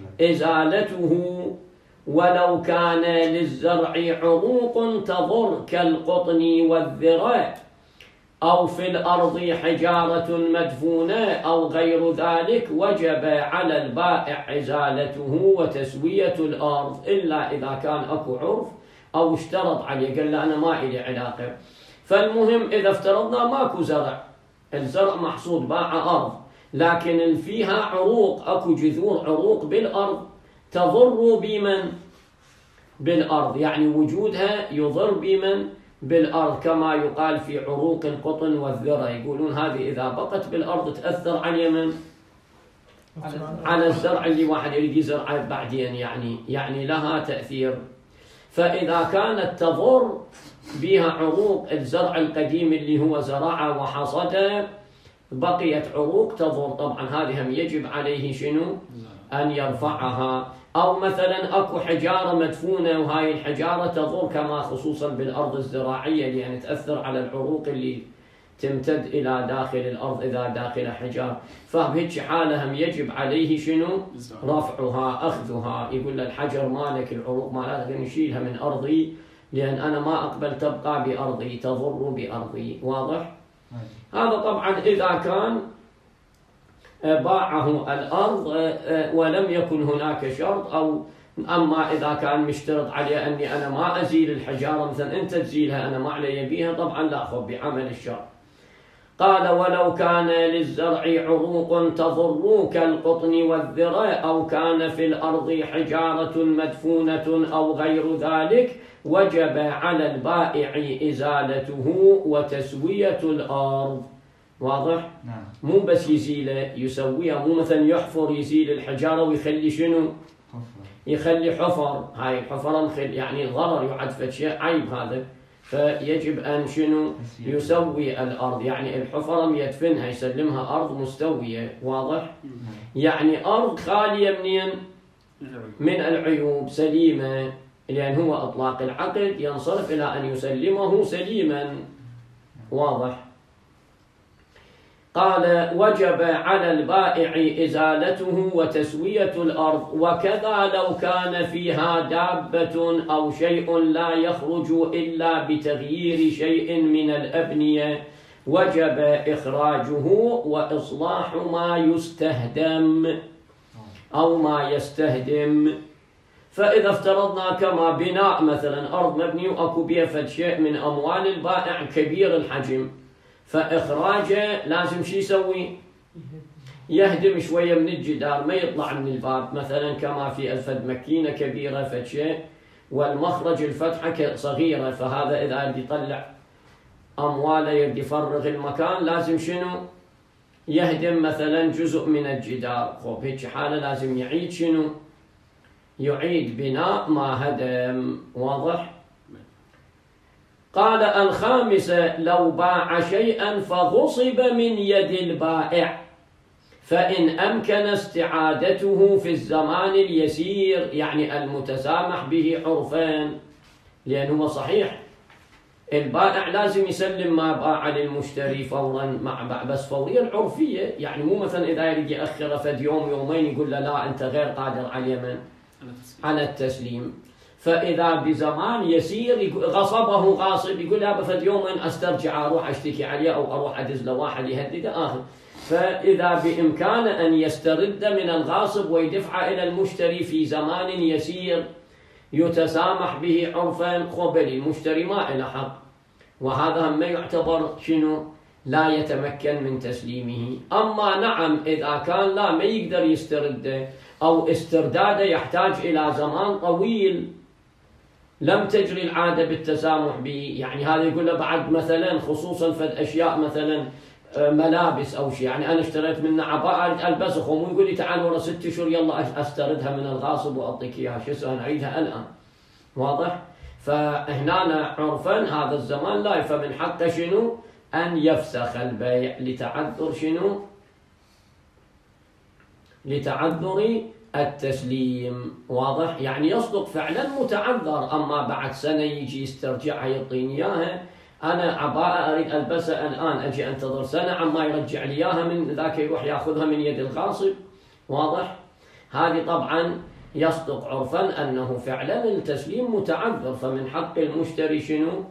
إزالته. ولو كان للزرع عروق تضر كالقطن والذراع أو في الأرض حجارة مدفونة أو غير ذلك وجب على البائع إزالته وتسوية الأرض إلا إذا كان أكو عرف أو اشترط عليه قال له أنا ما إلي علاقة. فالمهم إذا افترضنا ماكو زرع الزرع محصود باع أرض لكن فيها عروق أكو جذور عروق بالأرض تضر بمن بالأرض يعني وجودها يضر بمن بالأرض كما يقال في عروق القطن والذرة يقولون هذه إذا بقت بالأرض تأثر على من على الزرع اللي واحد يريد يزرعه بعدين يعني يعني لها تأثير. فإذا كانت تضر بها عروق الزرع القديم اللي هو زرعه وحصده بقيت عروق تضر طبعا هذه هم يجب عليه شنو أن يرفعها. أو مثلا أكو حجارة مدفونة وهاي الحجارة تضر كما خصوصا بالأرض الزراعية لأن تأثر على العروق اللي تمتد إلى داخل الأرض إذا داخل حجار فبهيك حالة هم يجب عليه شنو رفعها أخذها يقول للحجر مالك العروق مالك نشيلها من أرضي لأن أنا ما أقبل تبقى بأرضي تضر بأرضي واضح. هذا طبعا إذا كان باعه الأرض ولم يكن هناك شرط أو أما إذا كان مشترط عليه أني أنا ما أزيل الحجارة مثلا أنت تزيلها أنا ما علي بيها طبعا لا أخذ بعمل الشرط. قال ولو كان للزرع عروق تضر كالقطن والذرة أو كان في الأرض حجارة مدفونة أو غير ذلك وجب على البائع إزالته وتسوية الأرض. واضح؟ نعم. مو بس يزيله يسويها، مو مثلا يحفر يزيل الحجارة ويخلي شنو؟ حفر. يخلي حفر، هاي الحفرة يعني ضرر يعد فشيء عيب هذا، فيجب أن شنو؟ يسوي الأرض، يعني الحفرة يدفنها يسلمها أرض مستوية. واضح؟ يعني أرض خالية منين؟ من العيوب، سليمة، لأن هو إطلاق العقد ينصرف إلى أن يسلمه سليما. واضح؟ قال وجب على البائع إزالته وتسوية الأرض، وكذا لو كان فيها دابة أو شيء لا يخرج إلا بتغيير شيء من الأبنية وجب إخراجه وإصلاح ما يستهدم أو ما يستهدم. فإذا افترضنا كما بناء مثلا أرض مبني وأكو بها فد شيء من أموال البائع كبير الحجم، فإخراجه لازم شي يسوي؟ يهدم شوية من الجدار، ما يطلع من الباب مثلا كما في الفد مكينة كبيرة فد شيء والمخرج الفتحة صغيرة، فهذا إذا يبي يطلع أمواله يبي يفرغ المكان لازم شنو؟ يهدم مثلا جزء من الجدار. خب هيك حالة لازم يعيد شنو؟ يعيد بناء ما هدم. واضح؟ قال الخامسة لو باع شيئا فغصب من يد البائع فإن أمكن استعادته في الزمان اليسير، يعني المتسامح به عرفان، لأنه صحيح البائع لازم يسلم ما باع للمشتري فورا مع بس فوريا عرفية، يعني مو مثلا إذا يريد يأخر فد يوم يومين يقول له لا أنت غير قادر على اليمن على التسليم. فإذا بزمان يسير غصبه غاصب يقول له بفد يومين أسترجع أروح أشتكي عليه أو أروح أدز له واحد يهدده آخر. فإذا بإمكانه أن يسترد من الغاصب ويدفع إلى المشتري في زمان يسير يتسامح به عرفا قبل المشتري ما إلى حق، وهذا ما يعتبر شنو؟ لا يتمكن من تسليمه. أما نعم إذا كان لا ما يقدر يسترده أو استرداده يحتاج إلى زمان طويل لم تجري العادة بالتسامح به، يعني هذا يقول له بعد مثلا خصوصا فد أشياء مثلا ملابس أو شيء، يعني أنا اشتريت منه عباءة ألبسه ومو يقول لي تعال ورا ست شهور يلا أستردها من الغاصب وأعطيك إياها، شو اسوي أعيدها الآن. واضح؟ فهنا عرفا هذا الزمان لا، فمن حقه شنو؟ أن يفسخ البيع لتعذر شنو؟ لتعذر التسليم. واضح؟ يعني يصدق فعلا متعذر، أما بعد سنة يجي يسترجعها يعطيني إياها، أنا عباءة أريد ألبسها الآن أجي أنتظر سنة عما يرجع لي إياها من ذاك يروح يأخذها من يد الغاصب. واضح؟ هذه طبعا يصدق عرفا أنه فعلا التسليم متعذر، فمن حق المشتري شنو؟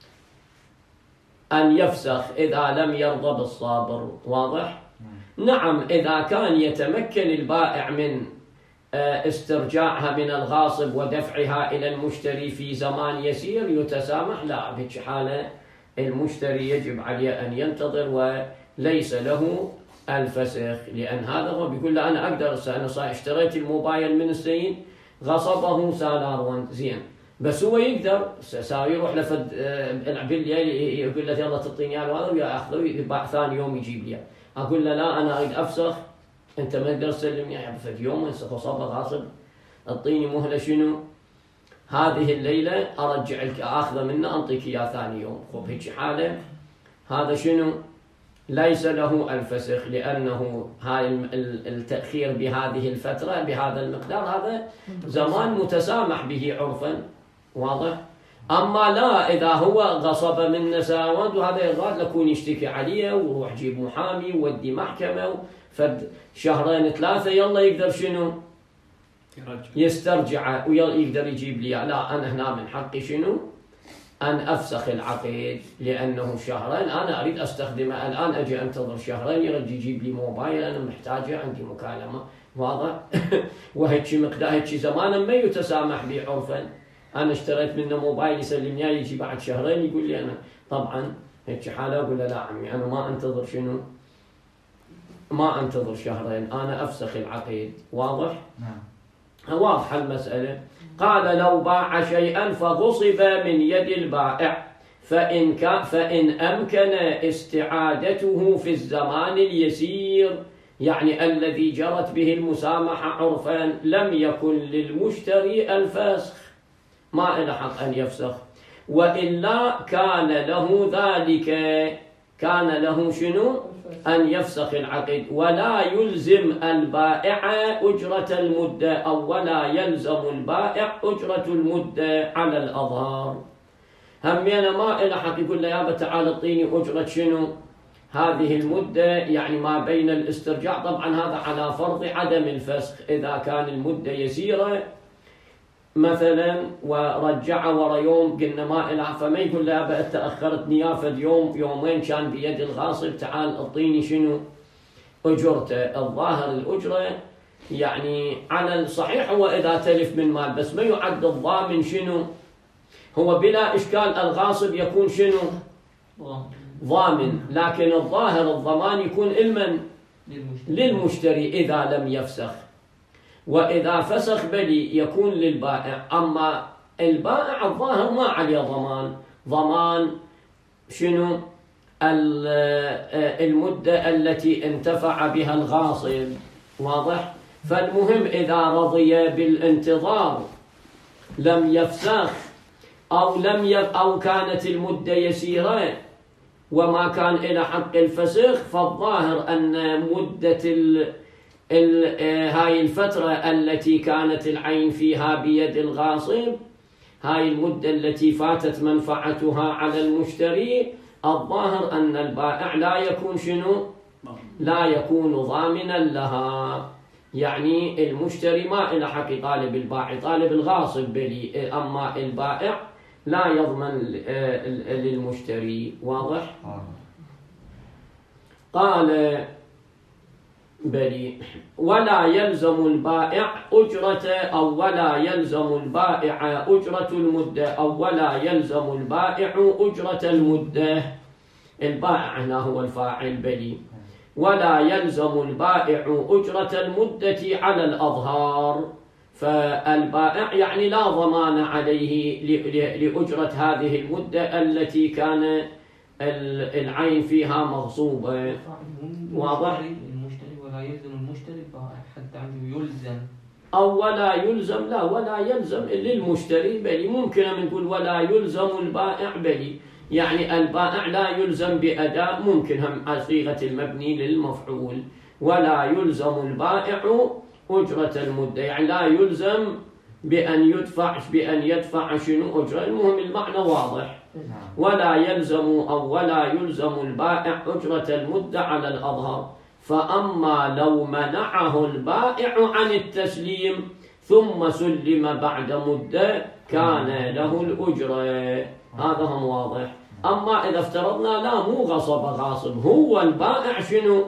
أن يفسخ إذا لم يرضى بالصابر. واضح؟ نعم إذا كان يتمكن البائع من استرجاعها من الغاصب ودفعها إلى المشتري في زمان يسير يتسامح، لا بهيك حالة المشتري يجب عليه أن ينتظر وليس له الفسخ، لأن هذا هو بيقول له أنا أقدر أنا صار اشتريت الموبايل من السيد غصبه سالار وان زين، بس هو يقدر صار يروح لفد بالليل يقول له يلا تعطيني هذا وهذا ويأخذه يباع ثاني يوم يجيب لي، أقول له لا أنا أريد أفسخ أنت ما تقدر تسلمني يعني في يوم غصبه غاصب، أعطيني مهلة شنو؟ هذه الليلة أرجع لك أخذه منه أنطيك إياه ثاني يوم. خب هيك حالة هذا شنو؟ ليس له الفسخ، لأنه هاي التأخير بهذه الفترة بهذا المقدار هذا زمان متسامح به عرفا. واضح؟ أما لا إذا هو غصب من نساوند وهذا يراد لكون يشتكي عليه وروح جيب محامي وودي محكمة فد شهرين ثلاثة يلا يقدر شنو؟ يسترجع ويقدر يجيب لي، لا أنا هنا من حقي شنو؟ أن أفسخ العقد، لأنه شهرين أنا أريد أستخدمه الآن أجي أنتظر شهرين يرد يجيب لي موبايل أنا محتاجه عندي مكالمة. واضح؟ وهيك مقدار هيك زمانا ما يتسامح به عرفا، أنا اشتريت منه موبايل يسلمني يجي بعد شهرين يقول لي أنا طبعا هيك حالة أقول له لا عمي أنا ما أنتظر شنو؟ ما أنتظر شهرين، أنا أفسخ العقد. واضح؟ نعم. واضحة المسألة. قال لو باع شيئا فغصب من يد البائع فإن كان فإن أمكن استعادته في الزمان اليسير، يعني الذي جرت به المسامحة عرفا، لم يكن للمشتري الفسخ، ما إلى حق أن يفسخ، وإلا كان له ذلك، كان له شنو؟ أن يفسخ العقد، ولا يلزم البائع أجرة المدة، أو ولا يلزم البائع أجرة المدة على الأظهار. هم أنا ما إلى حق يقول له يابا تعال اعطيني أجرة شنو؟ هذه المدة، يعني ما بين الاسترجاع. طبعا هذا على فرض عدم الفسخ، إذا كان المدة يسيرة مثلا ورجع ورا يوم قلنا ما إلى، فما يقول له يابا تأخرت نيافة يوم يومين كان بيد الغاصب تعال اعطيني شنو؟ أجرته. الظاهر الأجرة يعني على الصحيح هو إذا تلف من مال، بس ما يعد الضامن شنو؟ هو بلا إشكال الغاصب يكون شنو؟ ضامن، لكن الظاهر الضمان يكون المن؟ للمشتري إذا لم يفسخ، وإذا فسخ بلي يكون للبائع. أما البائع الظاهر ما عليه ضمان، ضمان شنو؟ المدة التي انتفع بها الغاصب. واضح؟ فالمهم إذا رضي بالانتظار لم يفسخ، أو لم يف أو كانت المدة يسيرة وما كان إلى حق الفسخ، فالظاهر أن مدة ال ال هاي الفترة التي كانت العين فيها بيد الغاصب، هاي المدة التي فاتت منفعتها على المشتري، الظاهر أن البائع لا يكون شنو؟ لا يكون ضامنا لها. يعني المشتري ما إلى حق طالب البائع، طالب الغاصب بلي، أما البائع لا يضمن للمشتري. واضح؟ قال بلي ولا يلزم البائع أجرة، أو ولا يلزم البائع أجرة المدة، أو ولا يلزم البائع أجرة المدة. البائع هنا هو الفاعل بلي. ولا يلزم البائع أجرة المدة على الأظهار، فالبائع يعني لا ضمان عليه لأجرة هذه المدة التي كان العين فيها مغصوبة. واضح؟ المشتري ولا يلزم المشتري البائع حتى عنده يلزم، أو ولا يلزم، لا ولا يلزم للمشتري بلي. ممكن نقول ولا يلزم البائع بلي، يعني البائع لا يلزم بأداء، ممكن هم صيغة المبني للمفعول. ولا يلزم البائع أجرة المدة، يعني لا يلزم بأن يدفع بأن يدفع شنو أجرة. المهم المعنى واضح. ولا يلزم أو ولا يلزم البائع أجرة المدة على الأظهر. فأما لو منعه البائع عن التسليم ثم سلم بعد مدة كان له الأجرة. هذا هم واضح. أما إذا افترضنا لا مو غصب غاصب، هو البائع شنو؟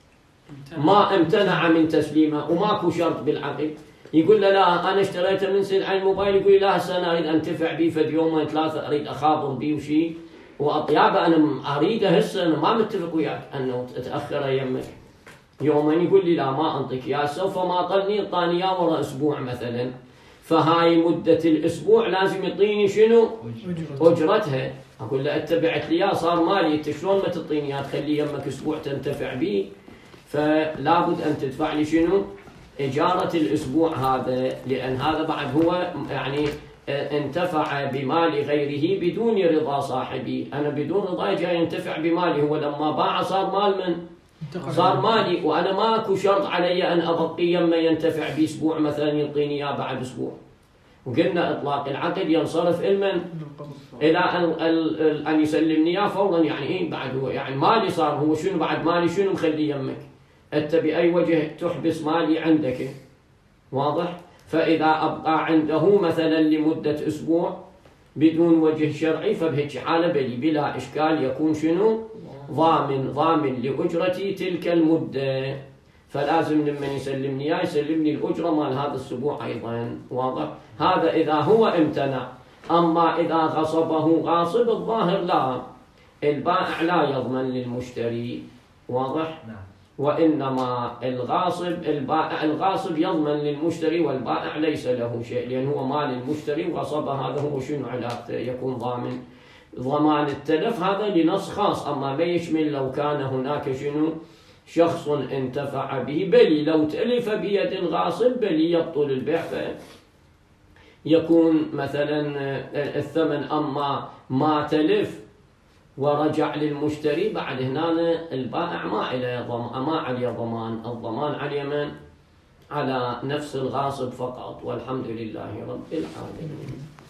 ما امتنع من تسليمه وماكو شرط بالعقد، يقول له لا أنا اشتريته من سلعة الموبايل، يقول لي لا هسه أنا أريد أنتفع به فد يومين ثلاثة، أريد أخابر به وشي وأطيابه، أنا أريده هسه، أنا ما متفق وياك أنه تأخر يمك يومين. يقول لي لا ما أنطيك يا، سوف ما طلني طاني يا ورا أسبوع مثلا، فهاي مدة الأسبوع لازم يعطيني شنو؟ أجرتها. أقول له أتبعت لي يا صار مالي، أنت شلون ما تعطيني يا تخلي يمك أسبوع تنتفع به؟ فلا بد أن تدفع لي شنو؟ إجارة الأسبوع هذا، لأن هذا بعد هو يعني انتفع بمال غيره بدون رضا صاحبي، أنا بدون رضا جاي ينتفع بمالي، هو لما باع صار مال من؟ صار مالي، وأنا ماكو شرط علي أن أبقي يما ينتفع بأسبوع مثلا يعطيني إياه بعد أسبوع. وقلنا إطلاق العقد ينصرف المن إلى أن أن يسلمني إياه فورا، يعني إيه بعد هو يعني مالي صار، هو شنو بعد مالي شنو مخلي يمك؟ أنت بأي وجه تحبس مالي عندك؟ واضح؟ فإذا أبقى عنده مثلا لمدة أسبوع بدون وجه شرعي، فبهيك حالة بلي بلا إشكال يكون شنو؟ ضامن ضامن لأجرتي تلك المدة، فلازم لمن يسلمني إياه يسلمني الأجرة مال هذا الأسبوع أيضا. واضح؟ هذا إذا هو امتنع. أما إذا غصبه غاصب الظاهر لا، البائع لا يضمن للمشتري، واضح؟ نعم. وإنما الغاصب البائع الغاصب يضمن للمشتري، والبائع ليس له شيء، لأن هو مال المشتري وغصب، هذا هو شنو علاقته؟ يكون ضامن. ضمان التلف هذا لنص خاص، أما ما يشمل لو كان هناك شنو شخص انتفع به، بل لو تلف بيد الغاصب بل يبطل البيع، فيكون مثلا الثمن أما ما تلف ورجع للمشتري، بعد هنا البائع ما عليه ضمان، ما عليه ضمان، الضمان على من؟ على نفس الغاصب فقط. والحمد لله رب العالمين.